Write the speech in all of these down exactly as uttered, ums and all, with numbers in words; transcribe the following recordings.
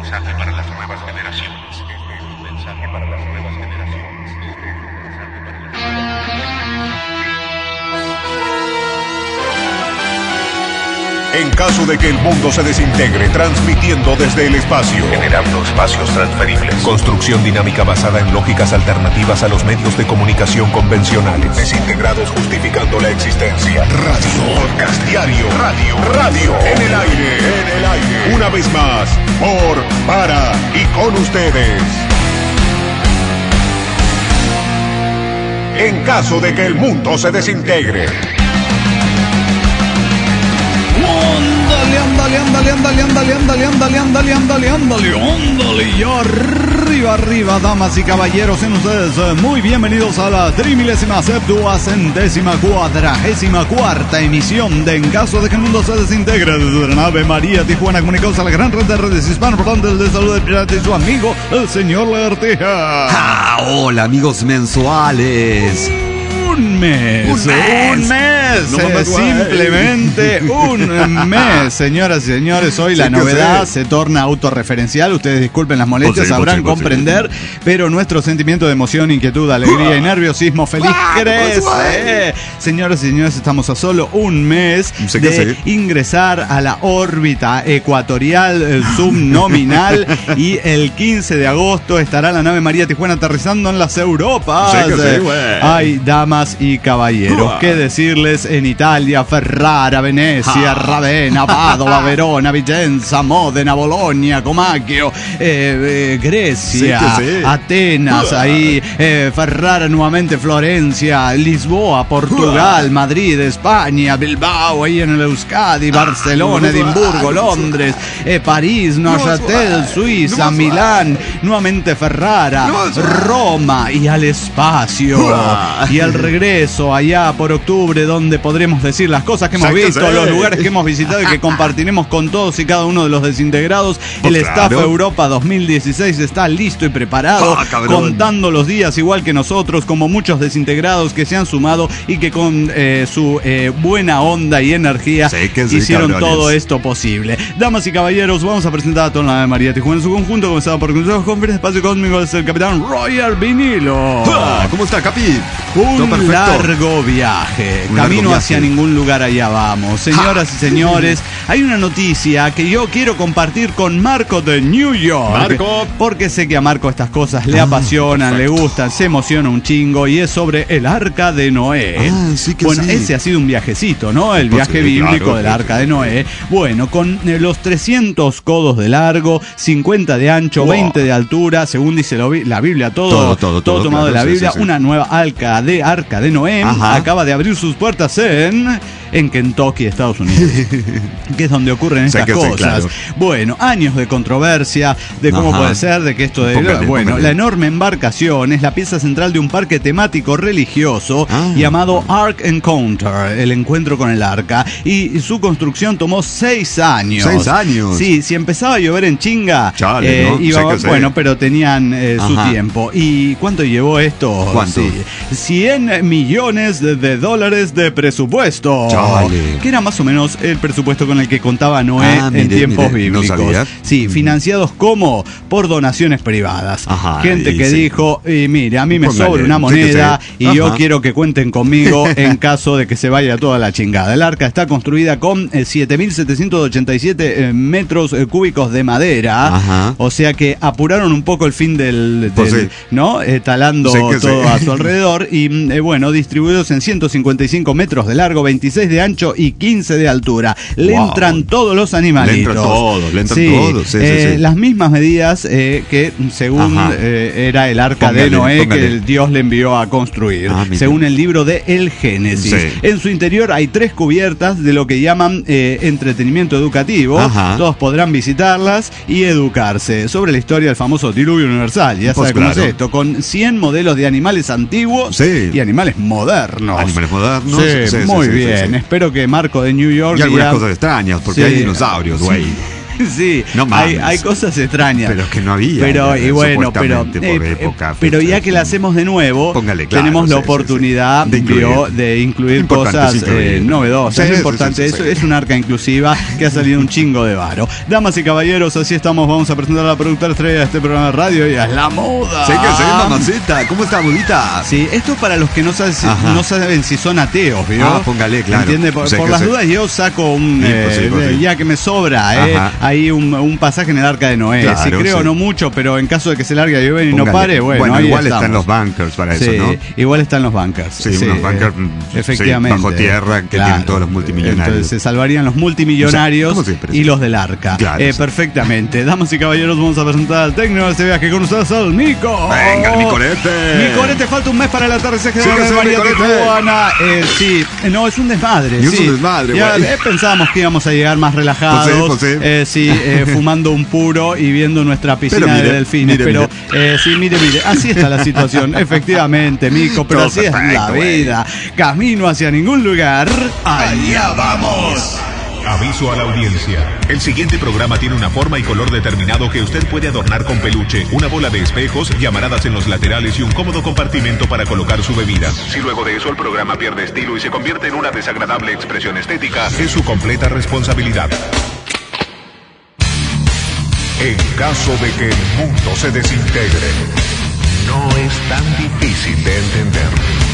mensaje para las nuevas generaciones. Este es un mensaje para las nuevas generaciones. Este es un mensaje para las nuevas generaciones. En caso de que el mundo se desintegre, transmitiendo desde el espacio, Generando espacios transferibles. construcción dinámica basada en lógicas alternativas a los medios de comunicación convencionales, desintegrados justificando la existencia, radio, podcast diario, radio, radio, en el aire, en el aire, una vez más, por, para y con ustedes. En caso de que el mundo se desintegre. Ándale, ándale, ándale, ándale, ándale, ándale, ándale, ándale, ándale, ándale, y arriba, arriba, damas y caballeros, en ustedes muy bienvenidos a la trimilésima septuagésima cuadragésima cuarta emisión de En caso de que el mundo se desintegre, desde la nave María Tijuana, comunicados a la gran red de redes hispanoparlantes de salud de pirata y su amigo, el señor Lagartija. Ah, hola amigos mensuales. Un mes, un mes, un mes no eh, simplemente un mes, señoras y señores. Hoy la sí novedad se torna autorreferencial. Ustedes disculpen las molestias, pues sí, sabrán pues sí, pues comprender, sí. Pero nuestro sentimiento de emoción, inquietud, alegría y nerviosismo feliz crece. Señoras y señores, estamos a solo un mes Sé que de sí. ingresar a la órbita ecuatorial eh, subnominal y el quince de agosto estará la nave María Tijuana aterrizando en las Europas. Sé que sí, güey. Ay, damas y caballeros, Uah. qué decirles en Italia: Ferrara, Venecia, Ah. Ravenna, Padova, Verona, Vicenza, Módena, Bologna, Comacchio, eh, eh, Grecia, Sí que sí. Atenas, Uah. ahí, eh, Ferrara nuevamente, Florencia, Lisboa, Portugal, Uah. Madrid, España, Bilbao, ahí en el Euskadi, Barcelona, Uah. Edimburgo, Londres, eh, París, Neuchâtel, Uah. Suiza, Uah. Milán, nuevamente Ferrara, Uah. Roma y al espacio. Uah. Y al regreso allá por octubre, donde podremos decir las cosas que hemos Ya que visto, sé. los lugares que hemos visitado y que compartiremos con todos y cada uno de los desintegrados. Pues El claro. Staff Europa dos mil dieciséis está listo y preparado, Ah, cabrón. contando los días igual que nosotros, como muchos desintegrados que se han sumado y que con eh, su eh, buena onda y energía Sí que sí, hicieron cabrones. todo esto posible. Damas y caballeros, vamos a presentar a toda la María Tijuana en su conjunto, comenzado por Consejo Conferencia Espacio Cósmico, es el capitán Roger Vinilo. Ah, ¿Cómo está, Capi? Todo Un perfecto. largo viaje, Un camino largo viaje. hacia ningún lugar, allá vamos. Señoras y señores, hay una noticia que yo quiero compartir con Marco de New York. Marco. Porque sé que a Marco estas cosas le Ah, apasionan, perfecto. le gustan, se emociona un chingo, y es sobre el Arca de Noé. Ah, sí que bueno, sí. ese ha sido un viajecito, ¿no? El Pues viaje sí, bíblico claro, del sí, Arca sí. de Noé. Bueno, con eh, los trescientos codos de largo, cincuenta de ancho, Wow. veinte de altura, según dice lo bi- la Biblia, todo, Todo, todo, todo, tomado de claro, la sí, Biblia, sí, sí. una nueva Arca de Arca de Noé. Ajá. Acaba de abrir sus puertas en en Kentucky, Estados Unidos, que es donde ocurren Sé estas que sí, cosas. claro. Bueno, años de controversia de cómo Ajá. puede ser, de que esto de Póngale, bueno, póngale. la enorme embarcación es la pieza central de un parque temático religioso Ah. llamado Ark Encounter, el encuentro con el arca, y su construcción tomó seis años. Seis años. Sí, si empezaba a llover en chinga, Chale, eh, ¿no? iba- Sé que sí. bueno, pero tenían eh, su Ajá. tiempo. ¿Y cuánto llevó esto? ¿Cuánto? Sí, cien millones de, de dólares de presupuesto. Chale. Que era más o menos el presupuesto con el que contaba Noé Ah, en mire, tiempos mire, no bíblicos. sabía. Sí, financiados como por donaciones privadas. Ajá, Gente y que sí. dijo, y mire, a mí me Póngale, sobra una sí que moneda sí. y yo Ajá. quiero que cuenten conmigo en caso de que se vaya toda la chingada. El arca está construida con eh, siete mil setecientos ochenta y siete eh, metros eh, cúbicos de madera. Ajá. O sea que apuraron un poco el fin del, del- Pues sí. ¿no? Eh, talando Sí que todo sí. a su alrededor. Y mm, eh, bueno, distribuidos en ciento cincuenta y cinco metros de largo, veintiséis de ancho y quince de altura. Le Wow. entran todos los animalitos. Le entran todos, le entran Sí, todos, sí, sí, eh, sí. Las mismas medidas eh, que según Ajá. eh, era el arca Póngale, de Noé póngale. que el Dios le envió a construir, Ah, mire. según el libro de El Génesis. Sí. En su interior hay tres cubiertas de lo que llaman eh, entretenimiento educativo. Ajá. Todos podrán visitarlas y educarse sobre la historia del famoso diluvio universal. Ya Pues sabe cómo claro. es esto, con cien modelos de animales antiguos Sí. y animales modernos. Animales modernos. Sí, Sí, sí, muy sí, sí, bien. sí. Espero que Marco de New York Y algunas diga- cosas extrañas, porque Sí. hay dinosaurios, güey. Sí, No hay, mames. hay cosas extrañas. Pero es que no había. Pero, y bueno, pero, supuestamente por eh, época, pero fecha, ya que la hacemos de nuevo, Póngale, claro, tenemos la sí, sí, oportunidad sí. De vio, incluir. de incluir Importante, cosas es incluir. eh, novedosas. Sí, es sí, importante, sí, sí, eso sí. es una arca inclusiva que ha salido un chingo de varo. Damas y caballeros, así estamos. Vamos a presentar a la productora estrella de este programa de radio y es la moda. Sí, que sí, mamacita. ¿Cómo está, budita? Sí, esto para los que no saben si, Ajá. no saben si son ateos, ¿vio? Ah, póngale, claro. ¿Entiende? Por, Sí, por que las sí. dudas yo saco un, Sí, eh, pues sí, pues eh, sí. ya que me sobra, eh, Ajá. ahí un, un pasaje en el Arca de Noé. Claro, si creo sí. no mucho, pero en caso de que se largue a llover y no Póngale. pare, bueno, ahí igual estamos. están los bunkers para Sí, eso, ¿no? igual están los bunkers. Sí, unos bunkers, eh, sí, efectivamente. bajo tierra que tienen todos los multimillonarios. Entonces se salvarían los multimillonarios O sea, como siempre, y sí. los del Arca. Claro, Eh, sí. Perfectamente. Damas y caballeros, vamos a presentar al técnico de este viaje con ustedes, al Mico. Venga, el Micorete. Micorete, falta un mes para el aterrizaje Sí, de que la sí, María de Micorete. Tijuana. Eh, sí, eh, no, es un desmadre. Y es sí. un desmadre, Ya güey. eh, pensábamos que íbamos a llegar más relajados. Pues sí, pues sí. eh, sí, eh, fumando un puro y viendo nuestra piscina Pero mire, de delfines. mire, pero eh, sí, mire, mire, así está la situación. Efectivamente, Mico, pero Todo así es perfecto, la güey. vida. Camino hacia ningún lugar. Allá vamos. Aviso a la audiencia. El siguiente programa tiene una forma y color determinado que usted puede adornar con peluche, una bola de espejos, llamaradas en los laterales y un cómodo compartimento para colocar su bebida. Si luego de eso el programa pierde estilo y se convierte en una desagradable expresión estética, es su completa responsabilidad. En caso de que el mundo se desintegre, no es tan difícil de entender.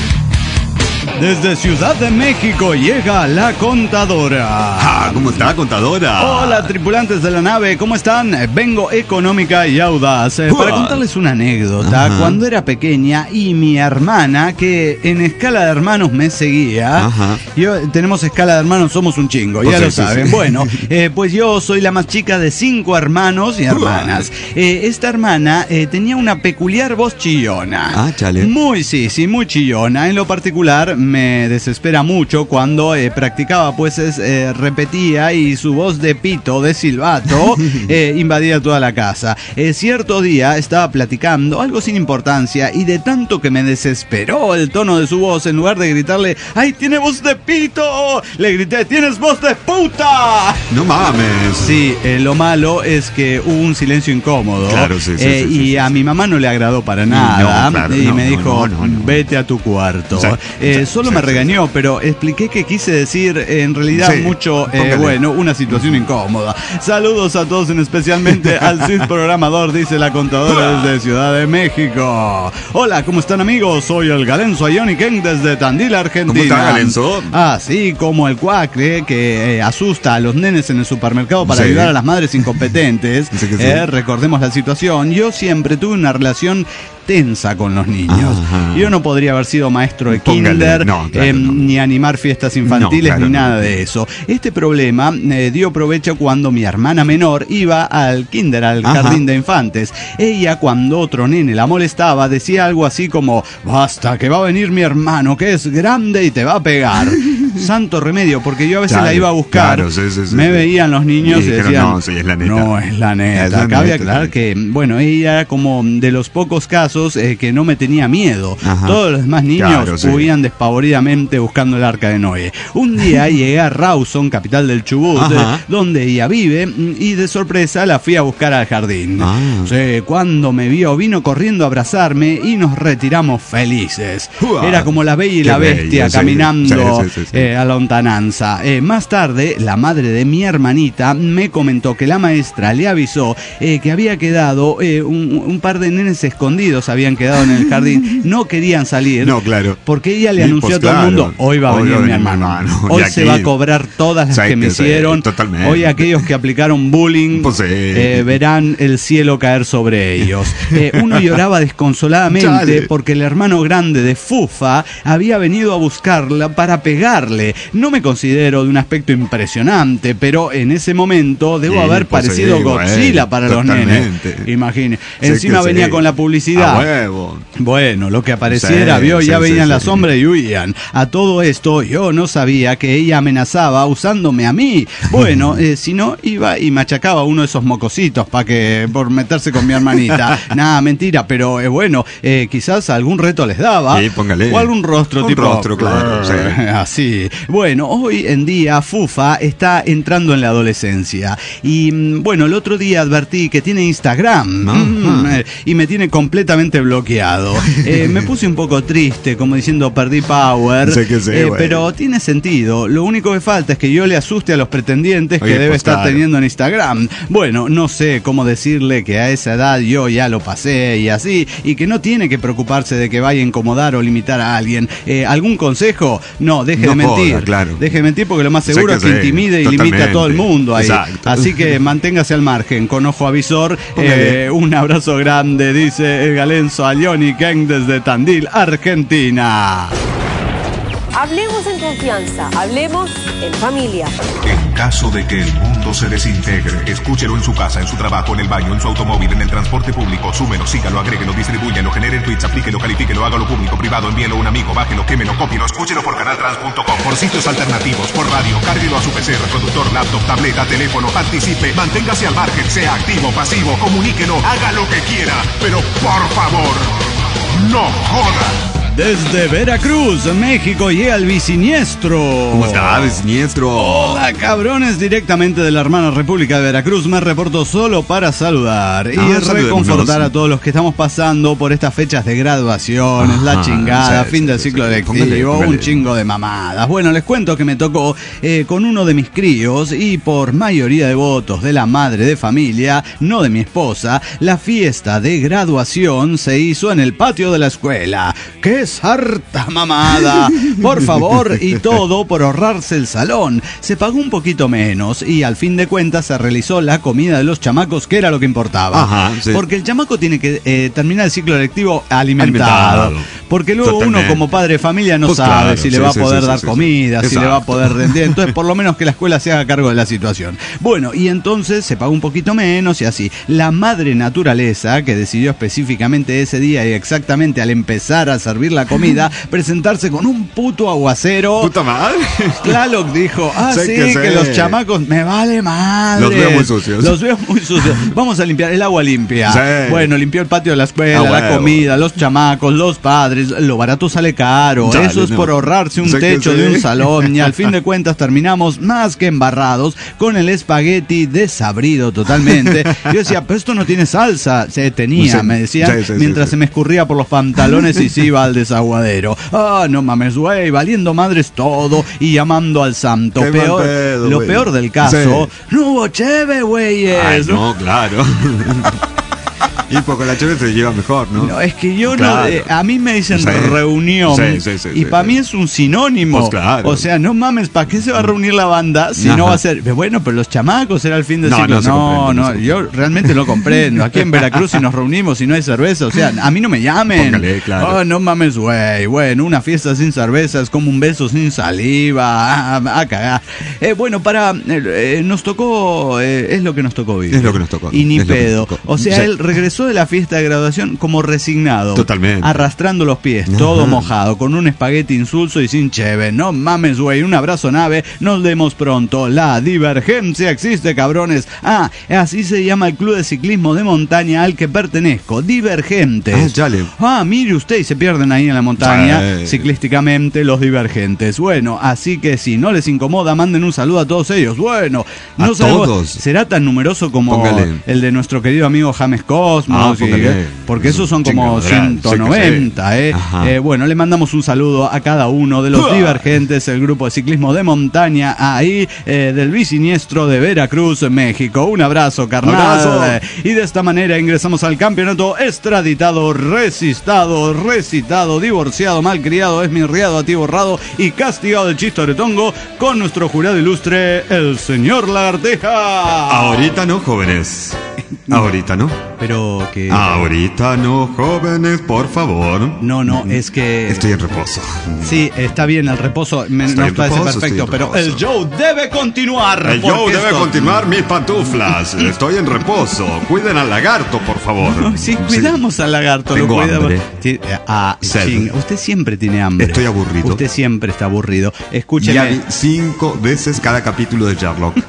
Desde Ciudad de México llega la contadora. Ah, ¿cómo está, contadora? Hola, tripulantes de la nave, ¿cómo están? Vengo económica y audaz eh, para Uah. contarles una anécdota. Ajá. Cuando era pequeña y mi hermana, que en escala de hermanos me seguía, Ajá. yo tenemos escala de hermanos, somos un chingo, Pues ya sí, lo sí, saben. sí. Bueno, eh, pues yo soy la más chica de cinco hermanos y hermanas. Eh, esta hermana eh, tenía una peculiar voz chillona. Ah, chale. Muy, sí, sí, muy chillona. En lo particular, me desespera mucho cuando eh, practicaba, pues es, eh, repetía y su voz de pito, de silbato, eh, invadía toda la casa. Eh, cierto día estaba platicando algo sin importancia y de tanto que me desesperó el tono de su voz, en lugar de gritarle, ¡ay, tiene voz de pito!, le grité, ¡tienes voz de puta! No mames. Sí, eh, lo malo es que hubo un silencio incómodo. Claro, sí, sí, eh, sí, y sí, a sí. mi mamá no le agradó para nada. No, claro, y no, me no, dijo, no, no, no. vete a tu cuarto. Sí, Eh, sí, solo sí, me sí. regañó, pero expliqué que quise decir eh, en realidad Sí, mucho, eh, póngale. bueno, una situación incómoda. Saludos a todos, en especialmente al Cid programador, dice la contadora desde Ciudad de México. Hola, ¿cómo están, amigos? Soy el Galenzo Ioni Ken desde Tandil, Argentina. ¿Cómo está, Galenzo? Ah, sí, como el cuacre que eh, asusta a los nenes en el supermercado para Sí. ayudar a las madres incompetentes. Sí que sí. Eh, recordemos la situación. Yo siempre tuve una relación tensa con los niños. Ajá. Yo no podría haber sido maestro de Póngale, kinder, no, claro, eh, no. ni animar fiestas infantiles, No, claro, ni no. nada de eso. Este problema eh, dio provecho cuando mi hermana menor iba al kinder, al Ajá. jardín de infantes. Ella, cuando otro nene la molestaba, decía algo así como, basta, que va a venir mi hermano, que es grande y te va a pegar. Santo remedio, porque yo a veces Claro, la iba a buscar, claro, sí, sí, sí, me sí. veían los niños Y y, dijeron, decían, "No, sí, es la neta". no es la neta. Es la Cabe neta, aclarar sí. que, bueno, ella era como de los pocos casos eh, que no me tenía miedo. Ajá. Todos los demás niños Claro, sí. huían despavoridamente buscando el Arca de Noé. Un día llegué a Rawson, capital del Chubut, Ajá. eh, donde ella vive, y de sorpresa la fui a buscar al jardín. Ah. Sí, cuando me vio, vino corriendo a abrazarme y nos retiramos felices. Uah. Era como la Bella y Qué la Bestia bella, sí, caminando sí, sí, sí, sí. eh, a la lontananza. Eh, más tarde, la madre de mi hermanita me comentó que la maestra le avisó eh, que había quedado eh, un, un par de nenes escondidos, habían quedado en el jardín, no querían salir. No, claro. Porque ella le Sí, anunció pues, a todo el claro. mundo, hoy va a Hoy venir va a mi venir mi hermano. hermano. Hoy Y se aquí- va a cobrar todas las Sí, que me que sí, hicieron. totalmente. Hoy aquellos que aplicaron bullying Pues sí. eh, verán el cielo caer sobre ellos. Eh, uno lloraba desconsoladamente Chale. porque el hermano grande de Fufa había venido a buscarla para pegarle. No me considero de un aspecto impresionante, pero en ese momento debo Sí, haber pues parecido sí, Godzilla güey, para los totalmente. nenes. Imagine. Sí Encima que venía sí. con la publicidad. A huevo. Bueno, lo que apareciera, Sí, vio, sí, ya sí, veían sí. la sombra y huían. A todo esto, yo no sabía que ella amenazaba usándome a mí. Bueno, eh, si no, iba y machacaba a uno de esos mocositos para que por meterse con mi hermanita. Nada, mentira, pero eh, bueno, eh, quizás algún reto les daba. Sí, póngale. O algún rostro Un tipo. rostro, claro, sí. Así. sí. Bueno, hoy en día Fufa está entrando en la adolescencia. Y bueno, el otro día advertí que tiene Instagram. Mm, y me tiene completamente bloqueado. Eh, me puse un poco triste, como diciendo perdí power. Sé que sé, eh, pero tiene sentido. Lo único que falta es que yo le asuste a los pretendientes Oye, que debe pues, estar claro. teniendo en Instagram. Bueno, no sé cómo decirle que a esa edad yo ya lo pasé y así, y que no tiene que preocuparse de que vaya a incomodar o limitar a alguien. Eh, ¿Algún consejo? No, deje No de mentir. joda, claro. Deje de mentir porque lo más Sé seguro que es que sé, intimide y limite a todo el totalmente. mundo ahí. Exacto. Así que manténgase al margen, con ojo avisor. Eh, un abrazo grande, dice el galenzo a Johnny Keng desde Tandil, Argentina. Hablemos en confianza, hablemos en familia. En caso de que el mundo se desintegre, escúchelo en su casa, en su trabajo, en el baño, en su automóvil, en el transporte público. Súmelo, sígalo, agréguelo, distribúyelo, genere tweets, aplíquelo, califíquelo, hágalo público, privado, envíelo a un amigo, bájelo, quémelo, cópielo, escúchelo por canaltrans punto com, por sitios alternativos, por radio, cárguelo a su P C, reproductor, laptop, tableta, teléfono, participe, manténgase al margen, sea activo, pasivo, comuníquelo, haga lo que quiera, pero por favor, no joda. Desde Veracruz, México, llega el bisiniestro. ¿Cómo estás, siniestro? Hola, cabrones, directamente de la hermana República de Veracruz. Me reporto solo para saludar y Ah, reconfortar saludémonos. a todos los que estamos pasando por estas fechas de graduaciones, Ajá, la chingada, sí, fin sí, del sí, ciclo sí. lectivo, Póngale, póngale. un chingo de mamadas. Bueno, les cuento que me tocó eh, con uno de mis críos y por mayoría de votos de la madre de familia, no de mi esposa, la fiesta de graduación se hizo en el patio de la escuela. ¡Qué harta mamada! Por favor, y todo por ahorrarse el salón. Se pagó un poquito menos y al fin de cuentas se realizó la comida de los chamacos, que era lo que importaba. Ajá, sí. Porque el chamaco tiene que eh, terminar el ciclo lectivo alimentado. Alimentado. Porque luego uno Totalmente. como padre de familia no Pues sabe claro, si le sí, va a sí, poder sí, dar sí, sí. comida, si le va a Exacto. poder rendir. Entonces, por lo menos que la escuela se haga cargo de la situación. Bueno, y entonces se pagó un poquito menos y así. La madre naturaleza, que decidió específicamente ese día y exactamente al empezar a servir la comida, presentarse con un puto aguacero. Puta madre. Tlaloc dijo, ah, Sé sí, que que, sé. los chamacos, me vale madre. Los veo muy sucios. Los veo muy sucios. Vamos a limpiar el agua limpia. Sí. Bueno, limpió el patio de la escuela, Ah, la huevo. comida, los chamacos, los padres. Lo barato sale caro. Dale, Eso es no. por ahorrarse un Sé que techo sí. de un salón. Y al fin de cuentas terminamos más que embarrados con el espagueti desabrido totalmente. Yo decía, pero esto no tiene salsa. Se tenía, Sí. me decían, Sí, sí, sí, mientras sí. se me escurría por los pantalones y se iba al desaguadero. Ah, no mames, güey, valiendo madres todo y llamando al santo. Qué Peor, mal pedo, lo güey. peor del caso, Sí. no hubo cheve, güeyes. Ay, no, claro. Y porque la cheve se lleva mejor, ¿no? No, es que yo Claro. no. eh, a mí me dicen Sí. reunión. Sí, sí, sí, y sí, para sí. mí es un sinónimo. Pues claro. O sea, no mames, ¿para qué se va a reunir la banda si Ajá. no va a ser. Bueno, pero los chamacos era el fin de No, ciclo. no se No, comprende, no, no se yo realmente lo comprendo. Aquí en Veracruz, si nos reunimos y no hay cerveza, o sea, a mí no me llamen. Póngale, claro. Oh, no mames, güey. Bueno, una fiesta sin cerveza es como un beso sin saliva. Ah, a cagar. Eh, bueno, para. eh, eh, nos tocó. eh, es lo que nos tocó vivir. Es lo que nos tocó. Y ni Es lo que nos pedo. tocó. O sea, Sí. él regresó de la fiesta de graduación como resignado. Totalmente. Arrastrando los pies, todo Ajá. mojado, con un espagueti insulso y sin cheve. No mames, güey, un abrazo nave, nos vemos pronto. La divergencia existe, cabrones. Ah, así se llama el club de ciclismo de montaña al que pertenezco, Divergentes. Ah, chale. Ah, mire usted, y se pierden ahí en la montaña, Sí. ciclísticamente, los divergentes. Bueno, así que si no les incomoda, manden un saludo a todos ellos. Bueno, ¿A no sabemos- todos? será tan numeroso como Póngale. el de nuestro querido amigo James Cosmos. Ah, y- póngale. porque esos son como Chingadera, ciento sí que noventa, sí. ¿eh? Ajá. Eh, Bueno, le mandamos un saludo a cada uno de los ¡Uah! divergentes, el grupo de ciclismo de montaña ahí eh, del bisiniestro de Veracruz, México. Un abrazo, carnal. Abrazo. Eh, Y de esta manera ingresamos al campeonato extraditado, resistado, recitado, divorciado, malcriado, esmirriado, atiborrado y castigado del chistoretongo con nuestro jurado ilustre, el señor Lagarteja. Ahorita no, jóvenes. Ahorita no. Pero que... Ahorita no, jóvenes, por favor. No, no, es que... Estoy en reposo. Sí, está bien el reposo, me, Estoy nos en parece reposo, perfecto, estoy en pero el reposo. show debe continuar. El show porque debe esto- continuar, mis pantuflas. Estoy en reposo. Cuiden al lagarto, por favor. No, sí, cuidamos al lagarto, Tengo lo cuidamos. hambre. Ti- Ah, Sed. ching, usted siempre tiene hambre. Estoy aburrido. Usted siempre está aburrido. Ya Escúcheme. vi cinco veces cada capítulo de Sherlock.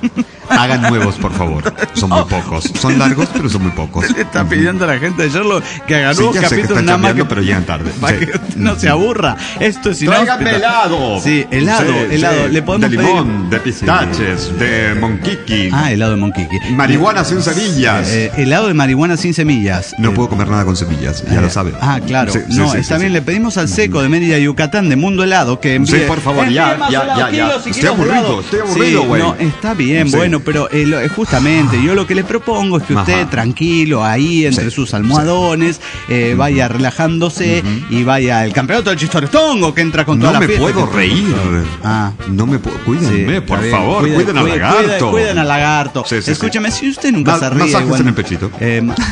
Hagan nuevos, por favor. Son muy pocos. Son largos, pero son muy pocos. Le está pidiendo a la gente de Sherlock que haga Sí, nuevos ya sé que capítulos están nada más cambiando, que, pero llegan tarde. para Sí. que usted no se aburra. Esto es ¡Tráigame inhóspito. helado! Sí, helado, Sí, helado. sí. Le podemos de limón, de pistaches, de monquiqui. Ah, helado de monquiqui. Marihuana sin semillas. Eh, helado de marihuana sin semillas. No Eh, puedo comer nada con semillas, ya eh, lo sabe. Ah, claro. Sí, sí, no, sí, está sí, bien. sí. Le pedimos al Seco de Mérida, Yucatán, de Mundo Helado, que envíe. Sí, por favor, envíe ya, más ya, helado, ya, ya. kilos y Estoy kilos de aburrido, helado. estoy aburrido, Sí, güey. no, está bien, Sí. bueno, pero eh, lo- justamente yo lo que le propongo es que usted, Ajá. tranquilo, ahí entre Sí, sus almohadones, eh, vaya relajándose y vaya al campeonato del chistoretongo que entra con toda No la me fiesta. puedo que- reír. Ah. No me puedo. Cuídenme, Sí, por está bien. favor. Cuiden- Cuiden al cuiden- lagarto. Cuiden al lagarto. Sí, sí, sí. Escúcheme, si usted nunca Ma- se ríe. masajes igual- en el pechito. Eh, ma-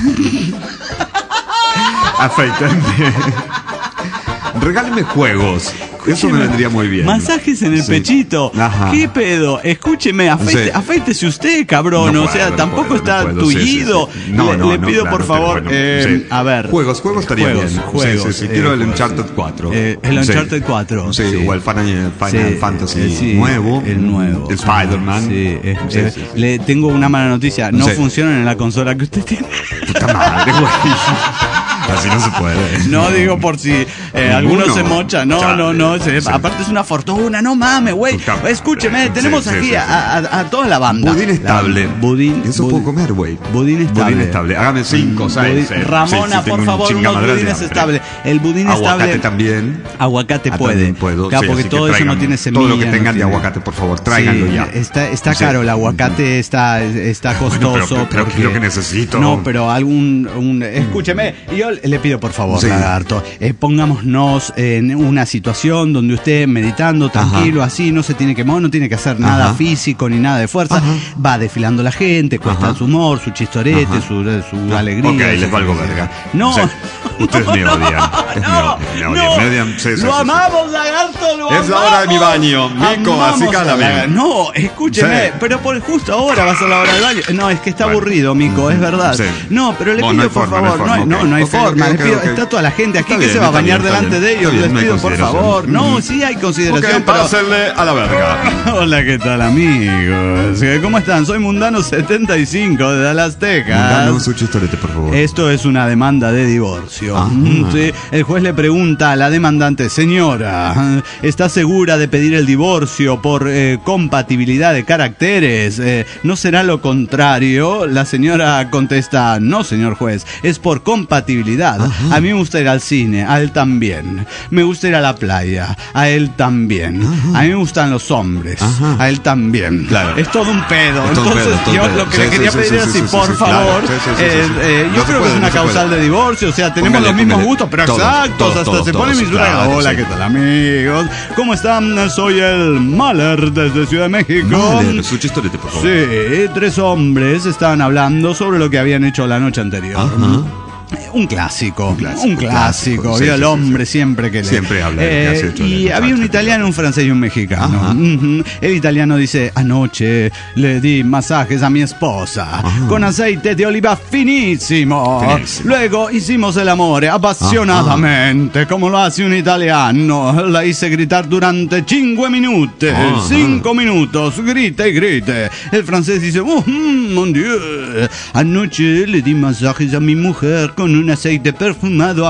Afeítenme. Regáleme juegos. Eso me vendría muy bien. Masajes en el Sí. pechito. Ajá. ¿Qué pedo? Escúcheme, afeite, Sí. afeítese usted, cabrón. No o puedo, sea, no tampoco puedo, está no puedo. Sí, sí, tullido. sí. No, le, no, le no, pido, claro, por pero favor, bueno, eh, sí. a ver. Juegos, juegos estaría Juegos, bien. juegos, sí, sí, sí. eh, Quiero el juegos. Uncharted cuatro. Eh, el Sí. Uncharted cuatro, Sí, sí. o el Final, Final Sí, Fantasy eh, sí, nuevo. el nuevo. El Spider-Man. Sí, eh, Sí, eh, sí, sí. le tengo una mala noticia. No Sí. funcionan en la consola que usted tiene. Puta madre, güey. Así no se puede. No digo por si eh, alguno se mocha. No, Chale. no, no. se- Sí. Aparte es una fortuna. No mames, güey. Puta madre. Escúcheme, Sí, tenemos sí, aquí sí, a, sí. a- a toda la banda. Budín La- estable. budín. Eso budín- puedo comer, güey. Budín estable. Budín estable. Hágame cinco, ¿sabes? Budín- Ramona, por favor, unos budines estables. El budín Aguacate estable. también. Aguacate Ah, puede. también puedo. Claro, Sí, porque así que todo eso no traigan tiene semilla. todo lo que no tengan de tiene- aguacate, por favor, tráiganlo Sí, ya. Está, está Sí. caro el aguacate, está, está Bueno, costoso. pero- pero porque- es lo que necesito. No, pero algún. Un, escúcheme, yo le pido por favor, Sí. lagarto, eh, pongámonos en una situación donde usted meditando, tranquilo, así, no se tiene que mover, no tiene que hacer nada Ajá. físico ni nada de fuerza. Ajá. Va desfilando la gente, cuesta Ajá. su humor, su chistorete, Ajá. su, su alegría. Ok, su les valgo felicidad. verga. No. Sí. Ustedes me no, odian. Ustedes me no, odian, me no. odian, me odian. Sí, sí, Lo sí, sí. amamos, lagarto, lo Es la hora de mi amamos. baño. Mico, así Amamos cálame. a lagarto. No, escúcheme, Sí. pero por justo ahora va a ser la hora del baño. No, es que está Bueno. aburrido, Mico, es verdad. Sí. No, pero le Bueno, pido no hay por forma, no hay favor, no hay, forma, no, ok. no hay Ok, forma. ok, les pido- ok. Está toda la gente aquí Está que bien, se va a está bañar bien, está delante bien. de ellos. Está bien, Les no hay pido por consideración. favor. No, Mm. sí hay consideración. Ok, pero- pásenle a la verga. Hola, ¿qué tal, amigos? ¿Cómo están? Soy Mundano setenta y cinco de Dallas, Texas. Dame un chistorete, por favor. Esto es una demanda de divorcio. Ajá. Mm, sí. El juez le pregunta a la demandante, señora, ¿está segura de pedir el divorcio por eh, compatibilidad de caracteres? Eh, ¿No será lo contrario? La señora contesta, no, señor juez, es por compatibilidad. Ajá. A mí me gusta ir al cine, a él también. Me gusta ir a la playa, a él también. Ajá. A mí me gustan los hombres, Ajá. a él también. Claro. Es todo un pedo. Es todo un Entonces, pedo, es todo un yo pedo. lo que Sí, le sí, quería sí, pedir sí, es sí, si, sí, por sí, claro. favor, Sí, sí, sí, eh, sí, sí. eh, No yo se creo que puede, es una no se causal puede. de divorcio, o sea, tenemos Póngale, los mismos póngale. gustos, pero Todos, exactos, todos, hasta todos, se todos, pone mis claro, Hola, sí. ¿qué tal, amigos? ¿Cómo están? Soy el Mahler desde Ciudad de México. Mahler, su chistorete, por favor. Sí, tres hombres estaban hablando sobre lo que habían hecho la noche anterior. Ajá. Un clásico, un clásico, Un clásico, clásico. sí, y el sí, hombre sí. siempre que le... Siempre habla de lo que has hecho Y la había un noche italiano, un francés y un mexicano. Ajá. Ujú. El italiano dice, anoche le di masajes a mi esposa Ajá. con aceite de oliva finísimo. Finísimo. Luego hicimos el amor apasionadamente, como lo hace un italiano. La hice gritar durante cinque minutos. Ajá. Cinco minutos, grite y grite. El francés dice, oh, mm, mon Dieu. Anoche le di masajes a mi mujer con un aceite perfumado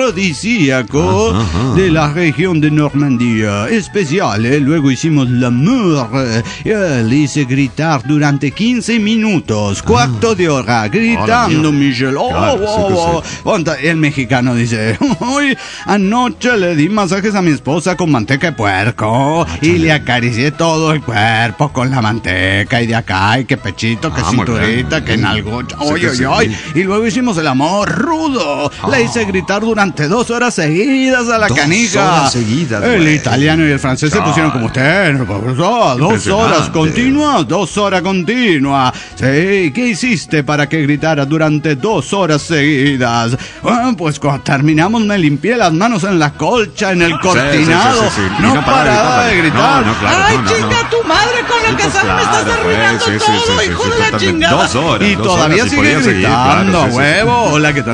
afrodisíaco Ajá, ajá. de la región de Normandía. Especial, ¿eh? Luego hicimos l'amour. Eh, le hice gritar durante quince minutos, cuarto de hora, gritando, Hola, Michel. Oh, Claro, sí oh, que oh. Ponta- El mexicano dice, hoy anoche le di masajes a mi esposa con manteca de puerco y le acaricié todo el cuerpo con la manteca y de acá y que pechito, que Ah, muy cinturita, bien. que nalgocha. Sí Oy, que oy, sí. oy. Y luego hicimos el amor rudo. La hice gritar durante dos horas seguidas a la Dos canija. horas seguidas, El güey. italiano y el francés se Chale. pusieron como usted. Dos Impresionante. horas continuas, dos horas continuas. Sí, ¿qué hiciste para que gritara durante dos horas seguidas? Ah, pues cuando terminamos me limpié las manos en la colcha, en el cortinado. sí, sí, sí. Y No, no paraba de paraba gritar. de gritar. No, no, claro, ¡Ay, no, no, chinga no. tu madre con lo Sí, que pues, sabes! Me estás claro, arruinando pues, sí, sí, todo, sí, sí, hijo sí, de la totalmente. chingada. Dos horas, y dos todavía horas, y sigue podía seguir, gritando, claro, sí, sí, sí. huevo. Hola, ¿qué tal,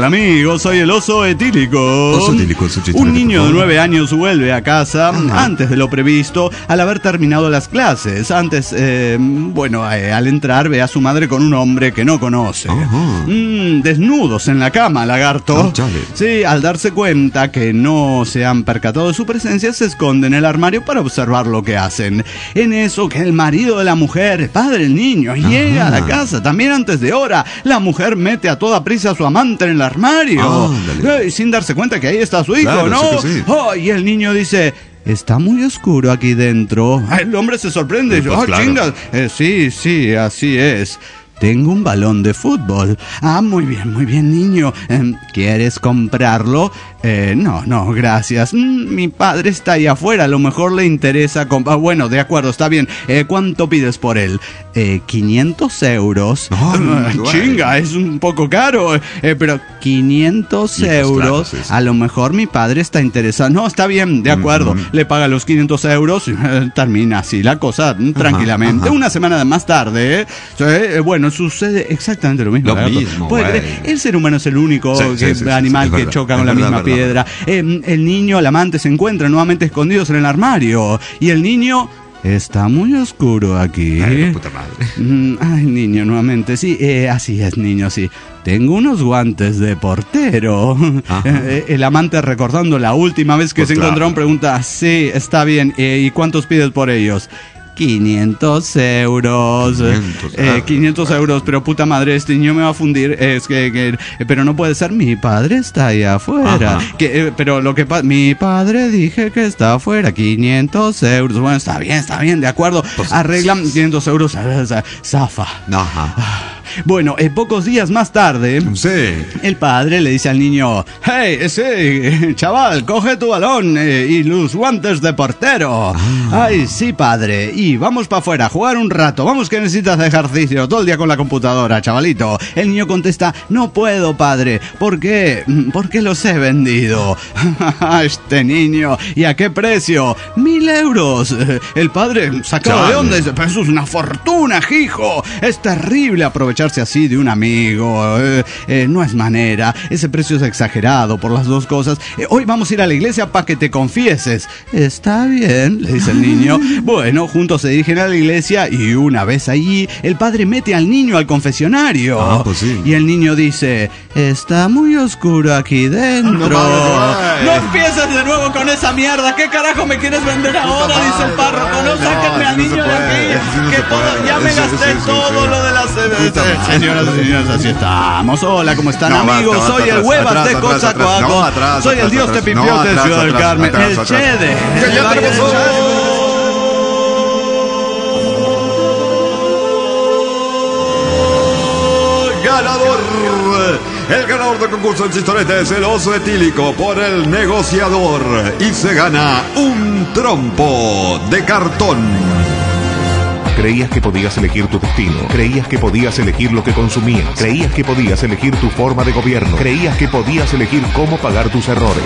tal, amigos? Soy el oso etílico. Oso etílico, su chiste, Un niño por de favor. nueve años vuelve a casa Ajá. antes de lo previsto al haber terminado las clases. Antes, eh, bueno, eh, al entrar ve a su madre con un hombre que no conoce. Ajá. Mm, desnudos en la cama, lagarto. Ah, chale. Sí, al darse cuenta que no se han percatado de su presencia, se esconde en el armario para observar lo que hacen. En eso que el marido de la mujer, el padre del niño, llega a la casa también antes de hora. La mujer mete a toda prisa a su amante en el armario, Ándale. eh, sin darse cuenta que ahí está su hijo, Claro, ¿no? sí que sí. Oh, y el niño dice: está muy oscuro aquí dentro. El hombre se sorprende. Sí, pues, oh, claro. chingas. Eh, sí, sí, así es. Tengo un balón de fútbol. Ah, muy bien, muy bien, niño. Eh, ¿Quieres comprarlo? Eh, no, no, gracias. Mm, mi padre está ahí afuera. A lo mejor le interesa comprar. Bueno, de acuerdo, está bien. Eh, ¿Cuánto pides por él? Eh, quinientos euros. Oh, Ah, bueno. chinga, es un poco caro. Eh, pero quinientos Y pues, euros. claro, sí, sí. A lo mejor mi padre está interesado. No, está bien, de acuerdo. Ujú. Le paga los quinientos euros. eh, termina así la cosa, mm, tranquilamente. ajá. Una semana más tarde, ¿eh? Sí, eh, bueno, sucede exactamente lo mismo. Lo lagarto. mismo, ¿Puede güey. creer? El ser humano es el único Sí, que- sí, sí, sí, animal sí, es que verdad. choca Es con la verdad, misma verdad, piedra. Eh, el niño, el amante, se encuentran nuevamente escondidos en el armario. Y el niño... Está muy oscuro aquí. Ay, la puta madre. Mm, Ay, niño, nuevamente. Sí, eh, así es, niño, sí. Tengo unos guantes de portero. Ajá. Eh, el amante, recordando la última vez que Pues se claro. encontraron, pregunta: sí, está bien. eh, ¿Y cuántos pides por ellos? quinientos euros. quinientos, Eh, ah. quinientos euros, pero puta madre, este niño me va a fundir. Es que, que- eh, pero no puede ser, mi padre está ahí afuera. Ajá. Que, eh, pero lo que pasa, mi padre dije que está afuera, quinientos euros. Bueno, está bien, está bien, de acuerdo. Pues, Arreglan quinientos euros, eh, za- zafa. Ajá. Bueno, eh, pocos días más tarde, Sí. el padre le dice al niño: hey, sí, chaval, coge tu balón eh, y los guantes de portero. Ah. Ay, sí, padre, y vamos para afuera a jugar un rato. Vamos, que necesitas de ejercicio todo el día con la computadora, chavalito. El niño contesta: no puedo, padre. ¿Por qué? Porque los he vendido. Este niño, ¿y a qué precio? Mil euros. Eh, El padre, sacado de Chale. onda, dice: pero eso es una fortuna, hijo. Es terrible aprovecharse así de un amigo. Eh, eh, no es manera. Ese precio es exagerado por las dos cosas. Eh, hoy vamos a ir a la iglesia para que te confieses. Está bien, le dice el niño. Bueno, juntos se dirigen a la iglesia y una vez allí, el padre mete al niño al confesionario. Ah, pues sí. Y el niño dice: está muy oscuro aquí dentro. No mames, No güey. empieces de nuevo con esa mierda. ¿Qué carajo me quieres vender ahora? madre, Dice el párroco. No, güey. sáquenme No, al así no niño se de puede, aquí. así no Que se todo, puede. ya me Sí, gasté sí, sí, todo sí. lo de las... Puta madre. Señoras y señores, así estamos. Hola, ¿cómo están, No, amigos? basta, Soy basta, el atrás, Huevas atrás, de atrás, atrás. Coatzacoalcos. No, atrás, Soy el atrás, Dios atrás. de No, Pipiote, atrás, Ciudad del atrás, Carmen. atrás, El atrás. Chede. Que El ya Valle tenemos del un- Chede. Ganador. El ganador del concurso en Chistorete es el oso etílico por el negociador. Y se gana un trompo de cartón. Creías que podías elegir tu destino. Creías que podías elegir lo que consumías. Creías que podías elegir tu forma de gobierno. Creías que podías elegir cómo pagar tus errores.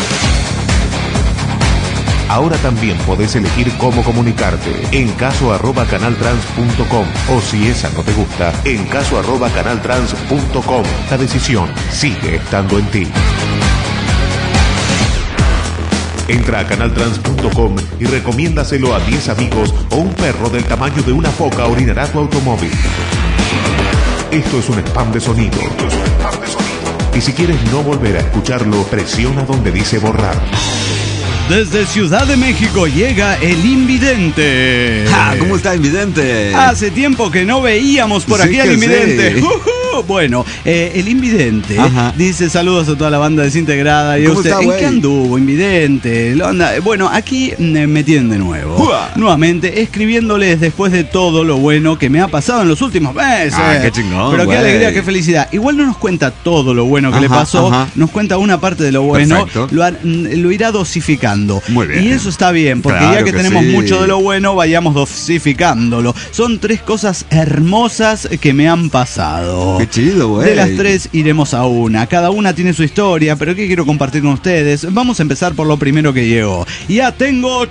Ahora también podés elegir cómo comunicarte. En caso arroba canaltrans punto com. O si esa no te gusta, en caso arroba canaltrans punto com. La decisión sigue estando en ti. Entra a canaltrans punto com y recomiéndaselo a diez amigos o un perro del tamaño de una foca orinará tu automóvil. Esto es un spam de sonido. Y si quieres no volver a escucharlo, presiona donde dice borrar. Desde Ciudad de México llega el Invidente. Ah, ¿cómo está, Invidente? Hace tiempo que no veíamos por Sí aquí al que Invidente. sí. Ujú. Bueno, eh, el Invidente Ajá. dice saludos a toda la banda desintegrada. Y a ¿Cómo usted, está, ¿en güey? qué anduvo, Invidente? Lo anda- Bueno, aquí mm, me tienen de nuevo. Uah. Nuevamente, escribiéndoles después de todo lo bueno que me ha pasado en los últimos meses. Ah, qué chingón, Pero qué güey. alegría, qué felicidad. Igual no nos cuenta todo lo bueno que le Ajá, pasó, ajá. nos cuenta una parte de lo bueno, Perfecto. lo, har- mm, lo irá dosificando. Muy bien. Y eso está bien, porque Claro ya que, que tenemos sí. mucho de lo bueno, vayamos dosificándolo. Son tres cosas hermosas que me han pasado. Qué Qué chido, güey. De las tres iremos a una. Cada una tiene su historia, pero ¿qué quiero compartir con ustedes? Vamos a empezar por lo primero que llegó. Ya tengo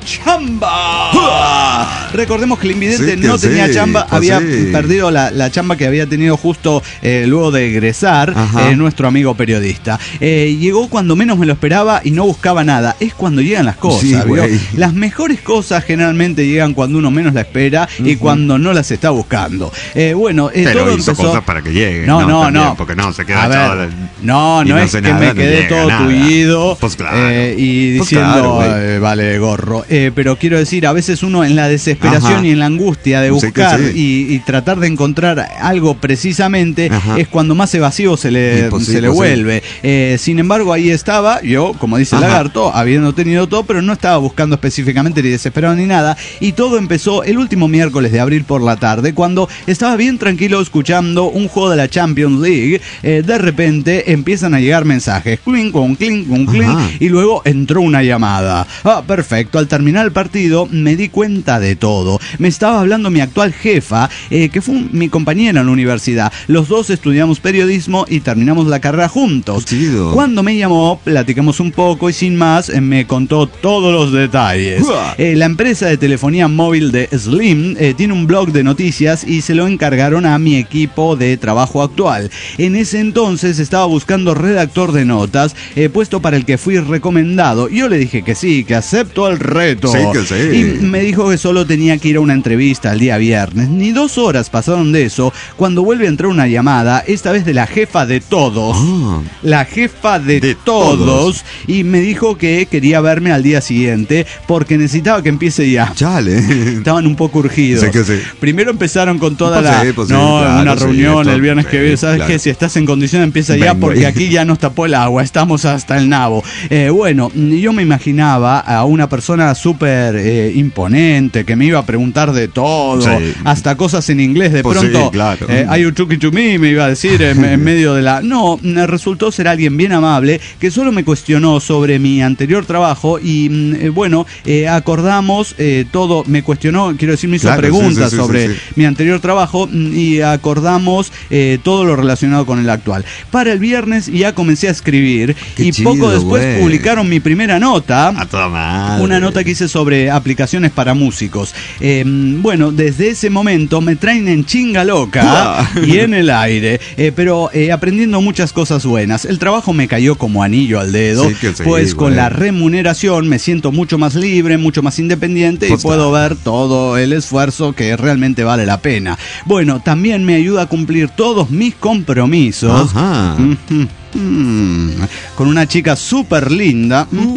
chamba. Recordemos que el invidente Sí, que no tenía sí, chamba, pues había sí. perdido la, la chamba que había tenido justo eh, luego de egresar eh, nuestro amigo periodista. Eh, llegó cuando menos me lo esperaba y no buscaba nada. Es cuando llegan las cosas, Sí, ¿vio? güey. Las mejores cosas generalmente llegan cuando uno menos la espera y Ujú. cuando no las está buscando. Eh, bueno, eh, Pero todo hizo empezó... cosas para que llegue. No, no, También, no. Porque no, se queda A ver, echado de- no, y no, no es hace que nada, me no quedé llega todo nada. tullido Pues claro. eh, y Pues diciendo, claro, güey. eh, vale, gorro. Eh, pero quiero decir, a veces uno en la desesperación Ajá. y en la angustia de Sí que buscar sí. y, y tratar de encontrar algo precisamente Ajá. es cuando más evasivo se le, Y pues sí, se le pues sí. vuelve. Eh, sin embargo, ahí estaba yo, como dice el Ajá. lagarto, habiendo tenido todo, pero no estaba buscando específicamente ni desesperado ni nada. Y todo empezó el último miércoles de abril por la tarde, cuando estaba bien tranquilo escuchando un juego de la Champions League. Eh, de repente empiezan a llegar mensajes, clink, con clink, con clink, Ajá. y luego entró una llamada. Ah, perfecto. Al terminar el partido me di cuenta de todo. Me estaba hablando mi actual jefa, eh, que fue un- mi compañera en la universidad. Los dos estudiamos periodismo y terminamos la carrera juntos. Qué chido. Cuando me llamó, platicamos un poco y sin más eh, me contó todos los detalles. Uah. Eh, la empresa de telefonía móvil de Slim eh, tiene un blog de noticias y se lo encargaron a mi equipo de trabajo actual. En ese entonces estaba buscando redactor de notas, eh, puesto para el que fui recomendado. Yo le dije que sí, que acepto el reto. Sí, que sí. Y me dijo que solo tenía que ir a una entrevista el día viernes. Ni dos horas pasaron de eso cuando vuelve a entrar una llamada, esta vez de la jefa de todos. Ah. La jefa de, De todos, todos. y me dijo que quería verme al día siguiente porque necesitaba que empiece ya. Chale. Estaban un poco urgidos. Sí que sí. Primero empezaron con toda Pues la... sí, pues sí, no, claro, una sí, reunión esto- el viernes que sí, viene. ¿Sabes claro. qué? Si estás en condiciones empieza ya Vengo porque ahí. aquí ya nos tapó el agua. Estamos hasta el nabo. Eh, bueno, yo me imaginaba a una persona súper eh, imponente que me iba a preguntar de todo. Sí. Hasta cosas en inglés de Pues sí, pronto. claro. eh, Are you talking to me? Me iba a decir en, en medio de la... No, me resultó ser alguien bien amable que solo me cuestionó sobre mi anterior trabajo y mm, eh, bueno, eh, acordamos eh, todo, me cuestionó, quiero decir, me hizo Claro, preguntas sí, sí, sí, sobre sí, sí. mi anterior trabajo mm, y acordamos eh, todo lo relacionado con el actual. Para el viernes ya comencé a escribir Qué y chido, poco después güey. publicaron mi primera nota. A toda madre. Una nota que hice sobre aplicaciones para músicos. Eh, bueno, desde ese momento me traen en chinga loca y en el aire, eh, pero eh, aprendiendo muchas cosas buenas. El trabajo me cayó como anillo al dedo, Sí que sí, pues con güey. la remuneración me siento mucho más libre, mucho más independiente Pues y puedo claro. ver todo el esfuerzo que realmente vale la pena. Bueno, también me ayuda a cumplir todos mis compromisos. Ajá. Ujú. Mm, con una chica súper linda Uh,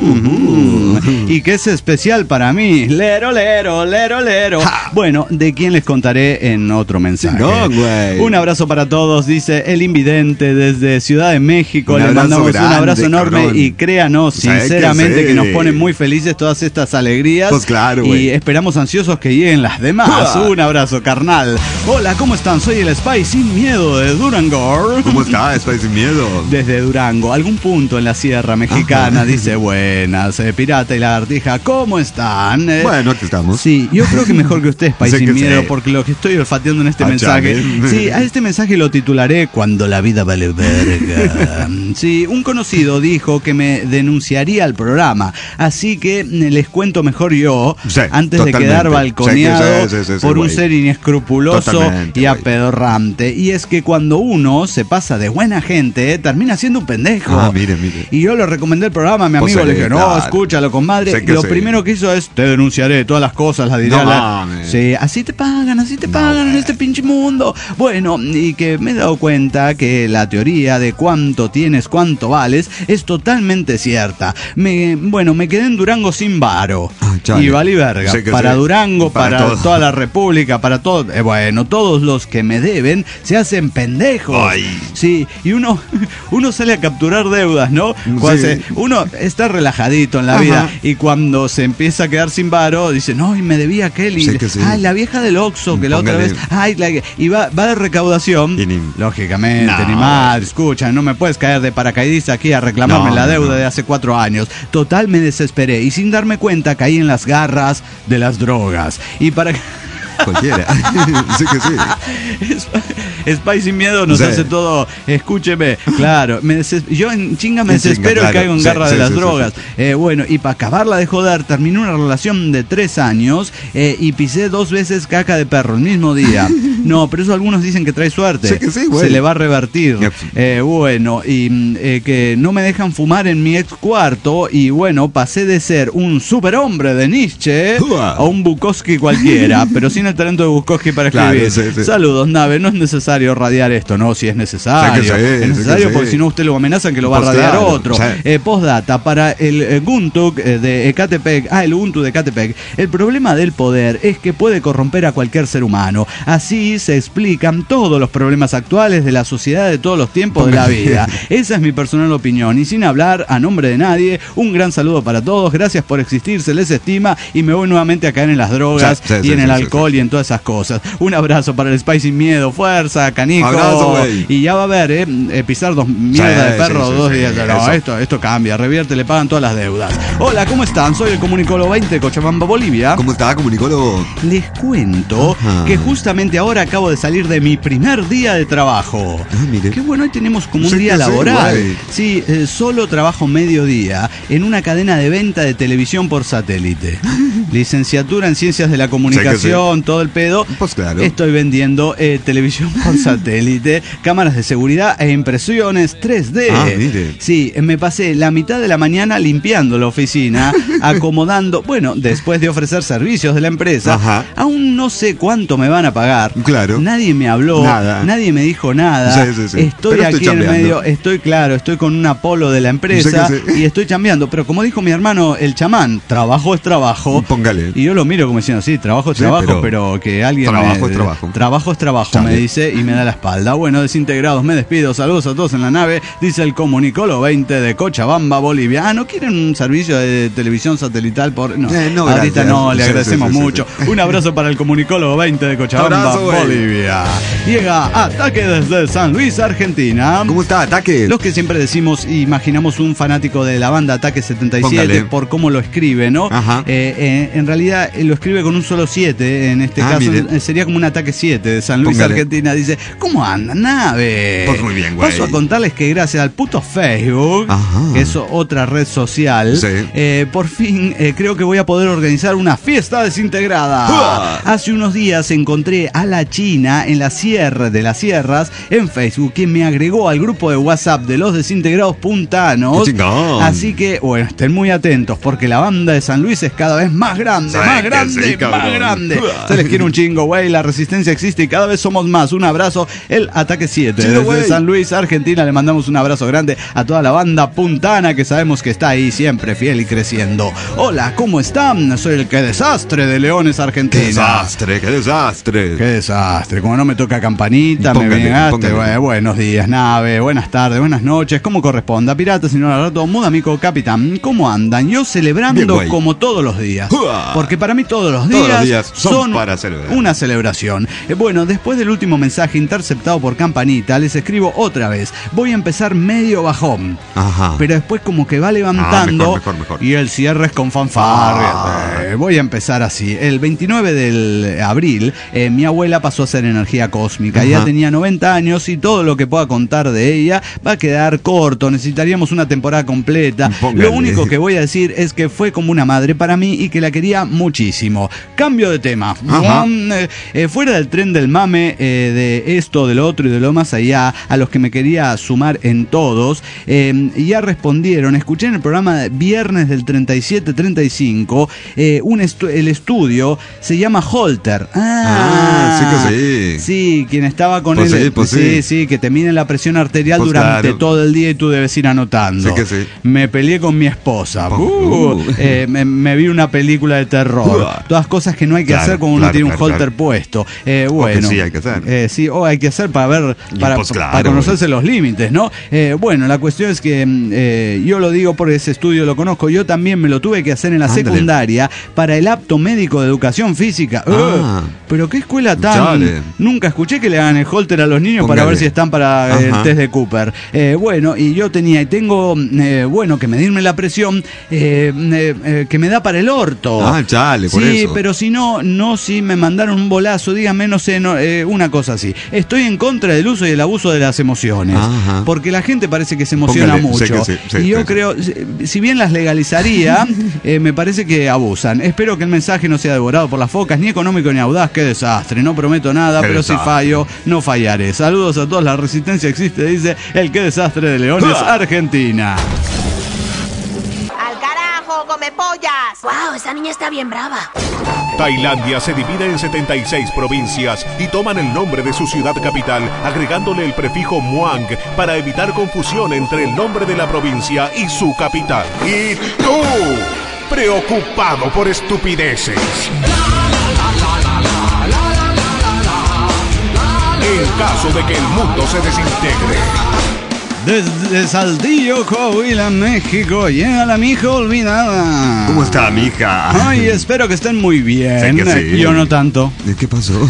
mm, y que es especial para mí. Lero, lero, lero, lero. Bueno, de quién les contaré en otro mensaje. No, güey. Un abrazo para todos, dice el invidente desde Ciudad de México. Un Le abrazo mandamos un grande, abrazo enorme cabrón. y créanos ¿Sabe sinceramente qué que, sé? nos ponen muy felices todas estas alegrías. Pues claro, y güey. esperamos ansiosos que lleguen las demás. Ah. Un abrazo, carnal. Hola, ¿cómo están? Soy el Spy Sin Miedo de Durango. ¿Cómo está? Estoy sin miedo. Desde Durango, algún punto en la sierra mexicana, Ajá. dice buenas, eh, Pirata y Lagartija, ¿cómo están? Eh, Bueno, aquí estamos. Sí, yo creo que mejor que ustedes, País Sí sin que miedo, sí. porque lo que estoy olfateando en este Ah, mensaje. chale. Sí, a este mensaje lo titularé Cuando la vida vale verga. Sí, un conocido dijo que me denunciaría al programa, así que mm, les cuento mejor yo, Sí, antes de totalmente. quedar balconeado Sí, que sí, sí, sí, por un güey. ser inescrupuloso Totalmente, y güey. apedorrante. Y es que cuando uno se pasa de buena gente, eh, termina siendo un pendejo. Ah, mire, mire. Y yo le recomendé el programa a mi Pues amigo, sí, le dije, no, claro. escúchalo, compadre. Sé que Lo sí. primero que hizo es, te denunciaré, todas las cosas, las diré. No a la- mames. Sí, así te pagan, así te No, pagan en güey. este pinche mundo. Bueno, y que me he dado cuenta que la teoría de cuánto tienes, cuánto vales, es totalmente cierta. Me, bueno, me quedé en Durango sin varo. Ah, chale. Y valí verga. Sé que Para sí. Durango, Para para, todo. toda la República, para todo. eh, bueno, todos los que me deben se hacen pendejos. Ay. Sí, y uno, uno sale a capturar deudas, ¿no? Cuando Sí. se- uno está relajadito en la Ajá. vida y cuando se empieza a quedar sin varo, dice, no, y me debía aquel. Y, Sí que sí. ay, la vieja del Oxxo, que la otra Póngale. vez, ay, la, y va, va de recaudación. Y ni- Lógicamente, No. ni madre, escucha, no me puedes caer de paracaidista aquí a reclamarme No, la no, deuda no. de hace cuatro años. Total, me desesperé y sin darme cuenta caí en las garras de las drogas. Y para que... Cualquiera. Sí que sí. Spy sin miedo nos sí. hace todo. Escúcheme, claro. Me deses... Yo en chinga me desespero chinga, claro. y caigo en garra sí, de sí, las sí, drogas. Sí, sí. Eh, bueno, y para acabarla de joder, terminé una relación de tres años eh, y pisé dos veces caca de perro el mismo día. No, pero eso algunos dicen que trae suerte. Sí que sí, güey. Se le va a revertir. Eh, bueno, y eh, que no me dejan fumar en mi ex cuarto. Y bueno, pasé de ser un superhombre de Nietzsche uh-huh. a un Bukowski cualquiera, pero sin el talento de Bukowski para escribir. Claro, sí, sí. Saludos, nave. No es necesario radiar esto, ¿no? Si es necesario. Sí, sí, es necesario sí, porque sí. si no usted lo amenazan que lo va pues a radiar claro, otro. Sí. Eh, postdata, para el eh, Ubuntu de Ecatepec, ah, el Ubuntu de Ecatepec, el problema del poder es que puede corromper a cualquier ser humano. Así se explican todos los problemas actuales de la sociedad de todos los tiempos de la vida. Esa es mi personal opinión. Y sin hablar a nombre de nadie, un gran saludo para todos. Gracias por existir, se les estima y me voy nuevamente a caer en las drogas sí, sí, y en sí, el sí, alcohol sí, sí. y en todas esas cosas. Un abrazo para el Spy sin miedo. Fuerza, canico. Abrazo, y ya va a haber, ¿eh? eh pisar dos mierdas sí, de perro sí, sí, dos sí, días. Sí, no, esto, esto cambia. Revierte, le pagan todas las deudas. Hola, ¿cómo están? Soy el Comunicólogo veinte de Cochabamba, Bolivia. ¿Cómo está, Comunicólogo? Les cuento Ajá. que justamente ahora acabo de salir de mi primer día de trabajo. Ah, mire. Qué bueno, hoy tenemos como un sí, día laboral. Sí, eh, solo trabajo mediodía en una cadena de venta de televisión por satélite. Licenciatura en Ciencias de la Comunicación, sí sí. todo el pedo. Pues claro. Estoy vendiendo eh, televisión por satélite, cámaras de seguridad e impresiones tres D. Ah, mire. Sí, me pasé la mitad de la mañana limpiando la oficina, acomodando, bueno, después de ofrecer servicios de la empresa, Ajá. aún no sé cuánto me van a pagar. Claro. Nadie me habló, nada. nadie me dijo nada. Sí, sí, sí. Estoy pero aquí estoy en medio, estoy claro, estoy con un Apolo de la empresa sí, sí. y estoy chambeando, pero como dijo mi hermano el chamán, trabajo es trabajo. Póngale. Y yo lo miro como diciendo, sí, trabajo es sí, trabajo, pero, pero que alguien trabajo me, es trabajo. Trabajo es trabajo, Chale. me dice y me da la espalda. Bueno, desintegrados, me despido. Saludos a todos en la nave, dice el Comunicólogo veinte de Cochabamba, Bolivia. Ah, ¿no quieren un servicio de televisión satelital? Por No, eh, no ahorita no, le agradecemos sí, sí, sí, mucho. Sí, sí. Un abrazo para el Comunicólogo veinte de Cochabamba, abrazo, Bolivia. Llega Ataque desde San Luis, Argentina. ¿Cómo está, Ataque? Los que siempre decimos, imaginamos un fanático de la banda Ataque setenta y siete Póngale. por cómo lo escribe, ¿no? Ajá. Eh, eh, en realidad lo escribe con un solo siete, en este ah, caso mire. sería como un Ataque siete de San Luis, Póngale. Argentina. Dice, ¿cómo anda, nave? Pues muy bien, güey. Paso a contarles que gracias al puto Facebook, Ajá. que es otra red social, sí. eh, por fin eh, creo que voy a poder organizar una fiesta desintegrada. ¡Uah! Hace unos días encontré a la China en la Sierra de las Sierras en Facebook, quien me agregó al grupo de WhatsApp de los desintegrados puntanos. Así que, bueno, estén muy atentos porque la banda de San Luis es cada vez más grande, sí, más grande, sí, más grande. Se les quiere un chingo, güey. La resistencia existe y cada vez somos más. Un abrazo, el Ataque siete Chido, desde wey. San Luis, Argentina. Le mandamos un abrazo grande a toda la banda puntana que sabemos que está ahí siempre fiel y creciendo. Hola, ¿cómo están? Soy el que desastre de Leones, Argentina. Qué desastre, qué desastre. Qué desastre. Como no me toca campanita, póngale, me vengaste. Bueno, buenos días, nave. Buenas tardes, buenas noches. ¿Cómo corresponda? Pirata, señor rato, muda, amigo, capitán. ¿Cómo andan? Yo celebrando bien, como todos los días. ¡Uah! Porque para mí todos los días, todos los días son, son para celebrar. Una celebración. Eh, bueno, después del último mensaje interceptado por campanita, les escribo otra vez. Voy a empezar medio bajón. Ajá. Pero después como que va levantando. Ah, mejor, mejor, mejor. Y el cierre es con fanfarria. Ah. Eh, voy a empezar así. El veintinueve de abril, eh, mi abuela pasó a ser energía cósmica. Ajá. Ella tenía noventa años y todo lo que pueda contar de ella va a quedar corto. Necesitaríamos una temporada completa. Póngale. Lo único que voy a decir es que fue como una madre para mí y que la quería muchísimo. Cambio de tema. Eh, eh, fuera del tren del mame, eh, de esto, de lo otro y de lo más allá, a los que me quería sumar en todos, eh, ya respondieron. Escuché en el programa de viernes del treinta y siete treinta y cinco, eh, un estu- el estudio se llama Holter. Ah, ah sí que sí. Sí, quien estaba con pues él. Sí, pues sí, sí, sí, que te miden la presión arterial pues durante claro. todo el día y tú debes ir anotando. Sí que sí. Me peleé con mi esposa. Uh, uh. Eh, me, me vi una película de terror. Uh. Todas cosas que no hay que claro, hacer cuando uno claro, tiene un claro, holter claro. puesto. Eh, bueno, o que sí hay que hacer. Eh, sí, o hay que hacer para ver, para, pues claro, para conocerse güey. los límites, ¿no? Eh, bueno, la cuestión es que eh, yo lo digo porque ese estudio lo conozco. Yo también me lo tuve que hacer en la Ándale. secundaria para el apto médico de educación física. Ah. Uh, pero qué escuela tan dale. Nunca escuché que le hagan el holter a los niños Póngale. para ver si están para Ajá. el test de Cooper. Eh, bueno, y yo tenía y tengo, eh, bueno, que medirme la presión eh, eh, eh, que me da para el orto. Ah, chale, por sí, eso. pero si no, no, si me mandaron un bolazo, dígame, no sé, no, eh, una cosa así. Estoy en contra del uso y el abuso de las emociones. Ajá. Porque la gente parece que se emociona Póngale, mucho. Sé que sí, sí, y yo sí, creo, sí. si bien las legalizaría, eh, me parece que abusan. Espero que el mensaje no sea devorado por las focas, ni económico ni audaz. Qué desastre. No prometo nada, qué pero desastre. Si fallo, no fallaré. Saludos a todos. La resistencia existe, dice el qué desastre de Leones, Argentina. ¡Al carajo, come pollas! ¡Wow! Esa niña está bien brava. Tailandia se divide en setenta y seis provincias y toman el nombre de su ciudad capital, agregándole el prefijo Muang para evitar confusión entre el nombre de la provincia y su capital. Y tú, preocupado por estupideces. En caso de que el mundo se desintegre. Desde Saltillo, Coahuila, México, llega la mija olvidada. ¿Cómo está, mija? Ay, espero que estén muy bien. Sí que sí. Yo no tanto. ¿Qué pasó?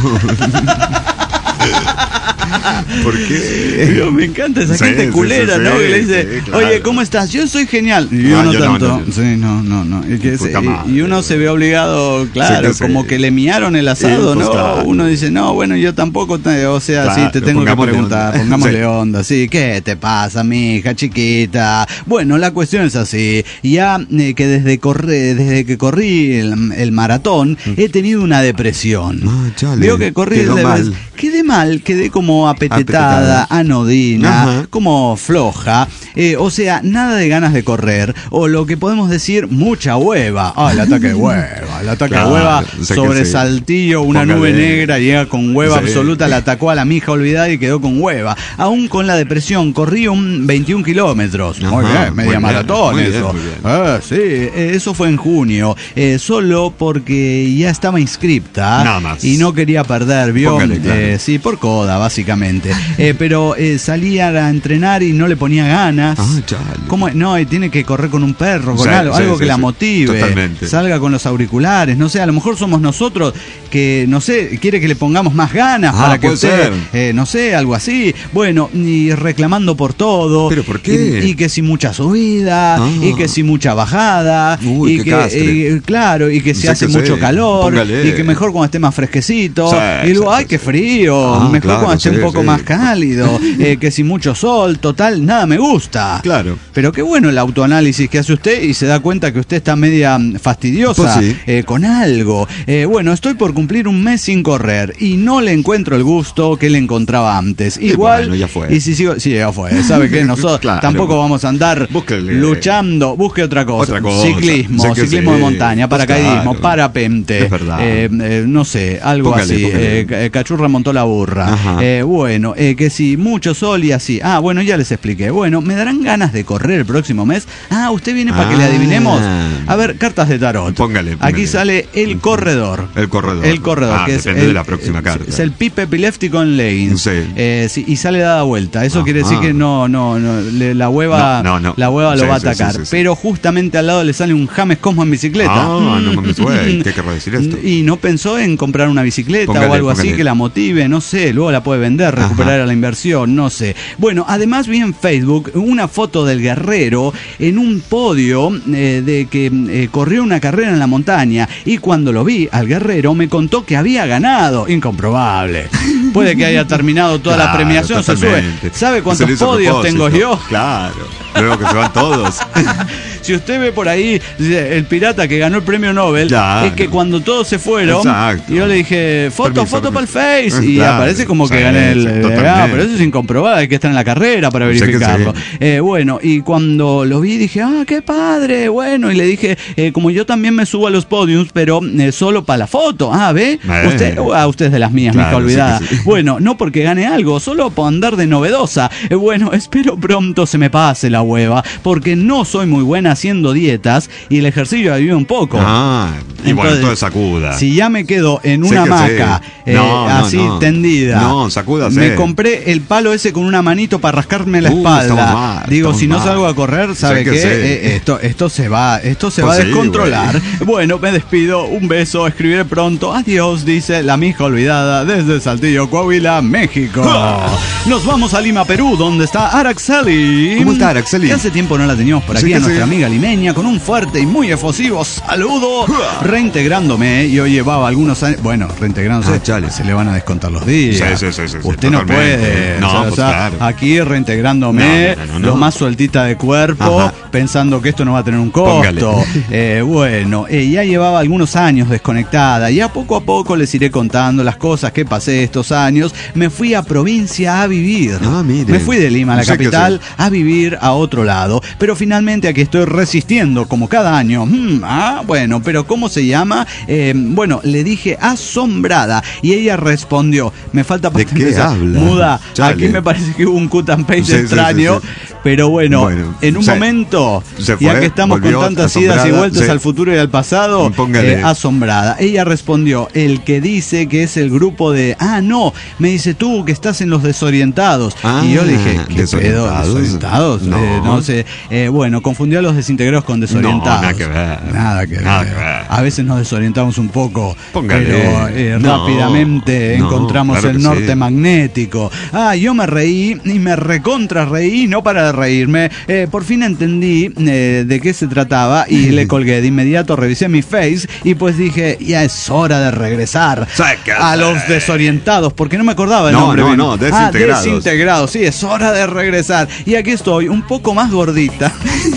¿Por qué? Yo, me encanta esa sí, gente sí, culera, sí, ¿no? Sí, que le dice, sí, claro. Oye, ¿cómo estás? Yo soy genial. Y yo no, no yo tanto. No, no, sí, no, no, no. Y, que se, y, y uno se ve obligado, claro, sí, que como sí. que le miaron el asado, sí, pues, ¿no? Claro. Uno dice, no, bueno, yo tampoco, te, o sea, claro, sí, te tengo que preguntar, onda. pongámosle sí. onda, sí, ¿qué te pasa, mija chiquita? Bueno, la cuestión es así, ya eh, que desde, corre, desde que corrí el, el maratón, mm. he tenido una depresión. Ah, chale. Veo que corrí Quedó de mal. Quedé mal, quedé como apetetada, apetetada. anodina, Ajá. como floja, eh, o sea, nada de ganas de correr, o lo que podemos decir, mucha hueva. Ah, el ataque de hueva, el ataque claro, de hueva sobre sí. Saltillo, una Póngale. nube negra, llega con hueva sí. absoluta, la atacó a la mija olvidada y quedó con hueva. Aún con la depresión, corrí un veintiún kilómetros, Ajá, muy bien, media muy maratón bien, eso. Bien, bien. Ah, sí, eh, eso fue en junio, eh, solo porque ya estaba inscripta Nada más. y no quería perder, ¿vio? Póngale, claro. eh, sí, por coda, básicamente. Eh, pero eh, salía a entrenar y no le ponía ganas. Ah, chale. ¿Cómo? No, y tiene que correr con un perro, con sí, algo, sí, algo sí, que sí, la sí. motive. Totalmente. Salga con los auriculares, no sé, a lo mejor somos nosotros que, no sé, quiere que le pongamos más ganas ah, para que puede usted, ser. Eh, no sé, algo así. Bueno, y reclamando por todo. ¿Pero por qué? Y, y que si mucha subida, ah. y que si mucha bajada, Uy, y que, eh, claro, y que se hace que mucho sé. calor, Póngale. y que mejor cuando esté más fresquecito. Sí, y luego, sí, ay, sí, qué frío, ah, mejor claro, cuando esté sí, un poco sí. más cálido, eh, que si mucho sol, total, nada me gusta. Claro. Pero qué bueno el autoanálisis que hace usted y se da cuenta que usted está media fastidiosa pues sí. eh, con algo. Eh, bueno, estoy por cumplir un mes sin correr y no le encuentro el gusto que le encontraba antes. Igual, bueno, ya fue. Y si sigo, sí, ya fue. ¿Sabe qué? Nosotros claro. tampoco vamos a andar Búsquele. luchando. Busque otra cosa. Otra cosa. Ciclismo, ciclismo sí. de montaña, pues paracaidismo, claro. parapente. Es verdad. Eh, eh, no sé, algo póngale, así. Póngale. Eh, cachurra montó la burra. Eh, bueno, eh, que si mucho sol y así. Ah, bueno, ya les expliqué. Bueno, ¿me darán ganas de correr el próximo mes? Ah, ¿usted viene para ah. que le adivinemos? A ver, cartas de tarot. Póngale, póngale. Aquí sale el corredor. El corredor. El corredor, ah, que es depende el, de la próxima carta. Es el pipe epiléptico en leggings. Sí. Eh, sí, y sale dada vuelta. Eso Ajá. quiere decir que no, no, no, le, la hueva, no, no, no. la hueva sí, lo va a sí, atacar. Sí, sí, sí. Pero justamente al lado le sale un James Cosmo en bicicleta. Ah, no mames, güey. ¿Qué querrá decir esto? Y no pensó en comprar una bicicleta póngale, o algo póngale. así que la motive, no sé, luego la puede vender, recuperar la inversión, no sé. Bueno, además vi en Facebook una foto del guerrero en un podio eh, de que eh, corrió una carrera en la montaña y cuando lo vi al guerrero me contó que había ganado. Incomprobable. Puede que haya terminado toda claro, la premiación, totalmente. se sube. ¿Sabe cuántos podios tengo yo? Claro. Luego que se van todos. Si usted ve por ahí el pirata que ganó el premio Nobel, claro. es que cuando todos se fueron, Exacto. yo le dije, foto, permiso, foto permiso. para el Face, y claro. aparece como que sí, gané el... Ah, pero eso es incomprobable, hay que estar en la carrera para verificarlo. Sí. Eh, bueno, y cuando lo vi dije, ah, qué padre, bueno, y le dije, eh, como yo también me subo a los podiums, pero eh, solo para la foto. Ah, ¿ve? Eh. Usted, uh, a usted es de las mías, claro, mija olvidada. Sí sí. Bueno, no porque gane algo, solo por andar de novedosa. Eh, bueno, espero pronto se me pase la hueva, porque no soy muy buena haciendo dietas y el ejercicio ayuda un poco. Ah, y Entonces, bueno, entonces sacuda. Si ya me quedo en Sí una que hamaca, sí. eh, No, no, así no. tendida, No, sacúdase. me compré el palo ese con una manito para rascarme la Uh, espalda. estamos mal, Digo, estamos si no mal. salgo a correr, ¿sabe Sí que qué? sí. Eh, esto, esto se va, esto se Pues va a sí, descontrolar. Bueno, me despido, un beso, escribiré pronto. Adiós, dice la mija olvidada desde Saltillo, Coahuila, México. Nos vamos a Lima, Perú, donde está Araxeli. ¿Cómo está, Araxeli? Que hace tiempo no la teníamos por Sí aquí, que a nuestra sí. amiga limeña, con un fuerte y muy efusivo saludo, reintegrándome. Yo llevaba algunos años, bueno, reintegrándose, Ah, chale. se le van a descontar los días. Sí, sí, sí, sí, sí, Usted no totalmente. puede. No, o sea, pues o sea, claro. aquí reintegrándome, No, no, no, no. lo más sueltita de cuerpo, Ajá. pensando que esto no va a tener un Póngale. costo. Eh, bueno, eh, ya llevaba algunos años desconectada. Ya poco a poco les iré contando las cosas que pasé estos años. Me fui a provincia a vivir. Ah, mire. Me fui de Lima, la Sí que capital, sí. a vivir a otro lado. Pero finalmente aquí estoy resistiendo como cada año. Hmm, ah, bueno, pero ¿cómo se llama? Eh, bueno, le dije asombrada y ella respondió, me falta ¿De para qué empezar. habla? Muda, Chale. aquí me parece que hubo un cut and paste Sí, sí, sí, extraño. sí. Pero bueno, Bueno, en un se- momento, se ya fue, que estamos volvió, con tantas idas y asombrada, vueltas sí. al futuro y al pasado, Póngale. eh, asombrada. Ella respondió, el que dice que es el grupo de... Ah, no, me dice tú que estás en los desorientados. Ah, y yo le dije, ¿qué pedo? ¿desorientados? ¿Desorientados? No. Eh, no sé. Eh, bueno, confundió a los desintegrados con desorientados. No, nada que ver. Nada que ver. Nada que ver. A veces nos desorientamos un poco, Póngale. pero eh, No, rápidamente no, encontramos claro el que norte sí. magnético. Ah, yo me reí y me recontra reí, no para de reírme. Eh, por fin entendí eh, de qué se trataba y le colgué. De inmediato revisé mi face y pues dije, ya es hora de regresar Sácate. a los desorientados, porque no me acordaba el No, nombre. no, bien. no, desintegrados. Ah, desintegrados, sí, es hora de regresar. Y aquí estoy, un poco más gordita.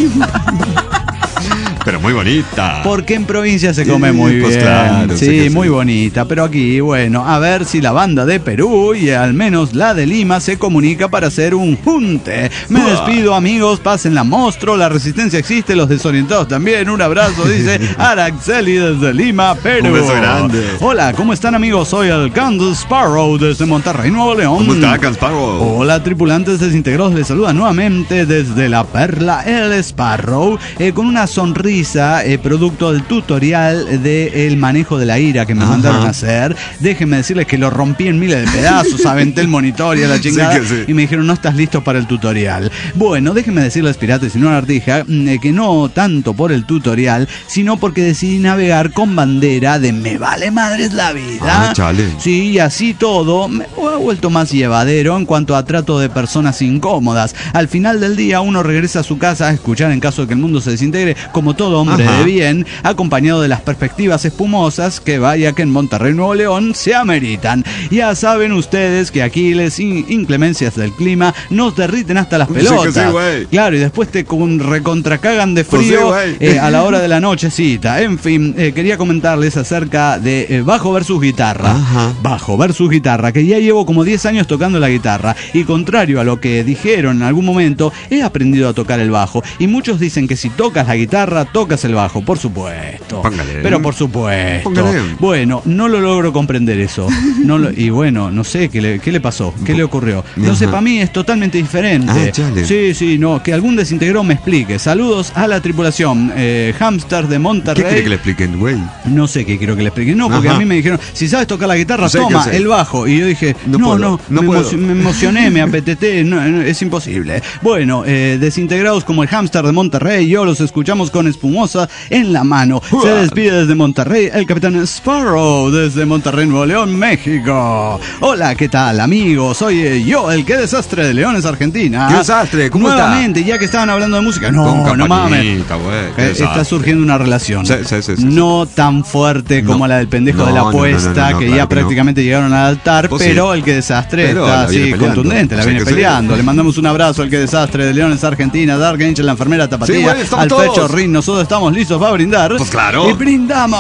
Pero muy bonita. Porque en provincia se come Sí, muy pues bien. claro, sí, sé que muy sí. bonita. Pero aquí, bueno, a ver si la banda de Perú y al menos la de Lima se comunica para hacer un junte. Me despido, amigos. Pasen la monstruo. La resistencia existe. Los desorientados también. Un abrazo, dice Araxeli desde Lima, Perú. Un beso grande. Hola, ¿cómo están, amigos? Soy el Candy Sparrow desde Monterrey, Nuevo León. ¿Cómo está, Cansparrow? Hola, tripulantes desintegrados, les saluda nuevamente desde la Perla el Sparrow, eh, con una sonrisa, eh, producto del tutorial del manejo de la ira que me Ajá. mandaron a hacer. Déjenme decirles que lo rompí en miles de pedazos, aventé el monitor y a la chingada, Sí que sí. y me dijeron, no estás listo para el tutorial. Bueno, déjenme decirles, piratas y no ardija, mm, que no tanto por el tutorial, sino porque decidí navegar con bandera de me vale madres la vida. Ah, chale. Sí, y así todo me ha vuelto más llevadero en cuanto a trato de personas incómodas. Al final del día uno regresa a su casa a escuchar en caso de que el mundo se desintegre, como todo hombre Ajá. de bien, acompañado de las perspectivas espumosas que vaya que en Monterrey, Nuevo León se ameritan. Ya saben ustedes que aquí las in- inclemencias del clima nos derriten hasta las Sí que pelotas. sí, güey. Claro, y después te con recontracagan de Pues sí, frío güey. eh, a la hora de la nochecita. En fin, eh, quería comentarles acerca de eh, bajo versus guitarra. Ajá. Bajo versus guitarra, que ya llevo como diez años tocando la guitarra y contrario a lo que dijeron en algún momento, he aprendido a tocar el bajo y muchos dicen que si tocas la guitarra, tocas el bajo, por supuesto. Póngale. Pero por supuesto. Póngale. Bueno, no lo logro comprender eso. No lo- y bueno, no sé qué le, qué le pasó, qué le ocurrió. No sé, Ajá. para mí es totalmente diferente. Ah, chale. Sí, sí, no, que algún desintegrado me explique. Saludos a la tripulación. Eh, Hamster de ¿Qué Monterrey. quiere que le expliquen, güey? No sé qué quiero que le explique. No, porque Ajá. a mí me dijeron, si sabes tocar la guitarra, Sé que toma sé. el bajo. Y yo dije, no, No no, puedo, no me, puedo. emo- me emocioné, me apeteté, no, no, es imposible. Bueno, eh, desintegrados como el Hamster de Monterrey, yo los escuchamos con espumosa en la mano. Se despide desde Monterrey el capitán Sparrow, desde Monterrey, Nuevo León, México. Hola, ¿qué tal, amigos? Soy eh, yo, el que desastre de Leones, Argentina. ¿Qué desastre? ¿Cómo está? Nuevamente, ya que estaban hablando de música. No, Con no mames. campanita, güey, qué Eh, está desastre. surgiendo una relación. Sí, sí, sí, sí, no tan fuerte como No. la del pendejo No, de la no, no, apuesta, no, no, no, que claro ya que no. prácticamente llegaron al altar, Pues pero sí. el que desastre Pero está la viene así peleando. contundente, la Sí viene que sí. peleando. Le mandamos un abrazo al que desastre de Leones, Argentina, Dark Angel, la enfermera Tapatía, Sí, güey, estamos al todos. Pecho Rin. Nosotros estamos listos para brindar. Pues claro. Y brindamos.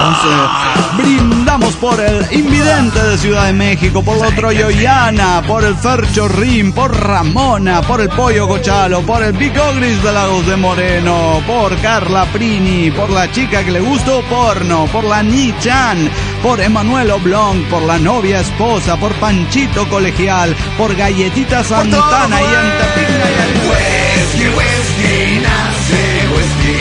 Eh, brindamos por el Invidente de Ciudad de México, por la Troyoyana, por el Fercho Rin, por Ramona, por el Pollo Cochalo, por el Pico Gris de Lagos de Moreno, por Carla Prini, por la chica que le gustó porno, por la Ni-chan, por Emanuel Oblong, por la novia esposa, por Panchito Colegial, por Galletita Santana y Antepigna y el Whisky, whisky, nace whisky.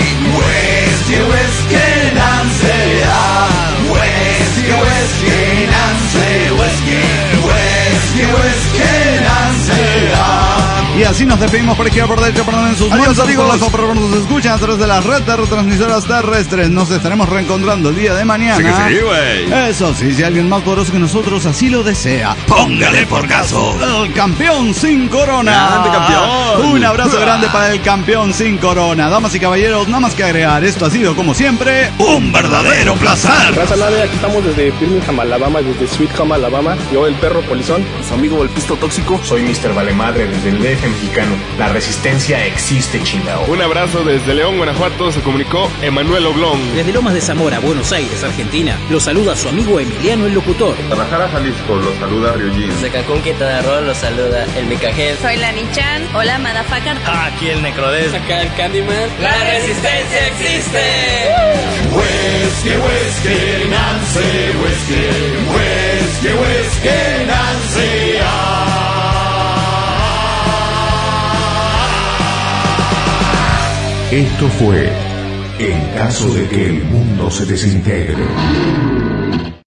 así nos despedimos por izquierda, por derecha, por donde en sus Adiós, manos, amigos. por favor, nos escuchan a través de las redes de retransmisoras terrestres. Nos estaremos reencontrando el día de mañana. Sí que sí, güey. Eso sí, si alguien más poderoso que nosotros así lo desea, Póngale por caso. el campeón sin corona. Grande campeón. Un abrazo grande para el campeón sin corona. Damas y caballeros, nada más que agregar. Esto ha sido, como siempre, un verdadero placer. Raza Nave, aquí estamos desde Birmingham, Alabama, desde Sweet Home, Alabama. Yo, el perro polizón. Su amigo el pisto tóxico. Soy mister Valemadre desde el D F mexicano. La resistencia existe, chingao. Un abrazo desde León, Guanajuato. Se comunicó Emanuel Oblón. Desde Lomas de Zamora, Buenos Aires, Argentina, lo saluda su amigo Emiliano el Locutor. Guadalajara, Jalisco, los saluda Ryujin. Desde Cancún, Quintana Roo, los saluda el Micajel. Soy la Nichan. Hola, Madafacar. Aquí el Necrodes. Acá el Candyman. ¡La resistencia existe! Whisky, whisky, Nancy, whisky, whisky, whisky, Nancy. Esto fue En caso de que el mundo se desintegre.